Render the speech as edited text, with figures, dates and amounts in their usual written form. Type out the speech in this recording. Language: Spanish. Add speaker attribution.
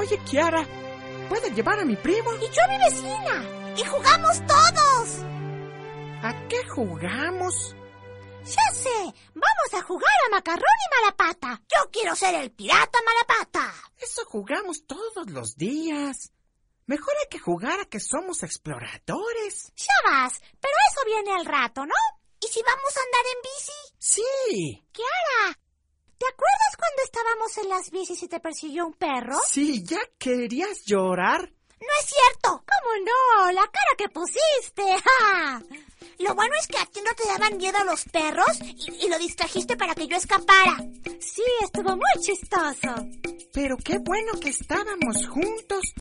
Speaker 1: Oye, Kiara, ¿puedes llevar a mi primo?
Speaker 2: Y yo a mi vecina. Y jugamos todos.
Speaker 1: ¿A qué jugamos?
Speaker 2: Ya sé, vamos a jugar a Macarrón y Malapata. Yo quiero ser el pirata Malapata.
Speaker 1: Eso jugamos todos los días. Mejor hay que jugar a que somos exploradores.
Speaker 2: Ya vas, pero eso viene al rato, ¿no? ¿Y si vamos a andar en bici?
Speaker 1: Sí.
Speaker 2: Kiara, ¿te acuerdas cuando estábamos en las bicis y te persiguió un perro?
Speaker 1: Sí, ¿ya querías llorar?
Speaker 2: No es cierto. ¿Cómo no? La cara que pusiste. ¡Ja! Lo bueno es que a ti no te daban miedo los perros y lo distrajiste para que yo escapara. Sí, estuvo muy chistoso.
Speaker 1: Pero qué bueno que estábamos juntos.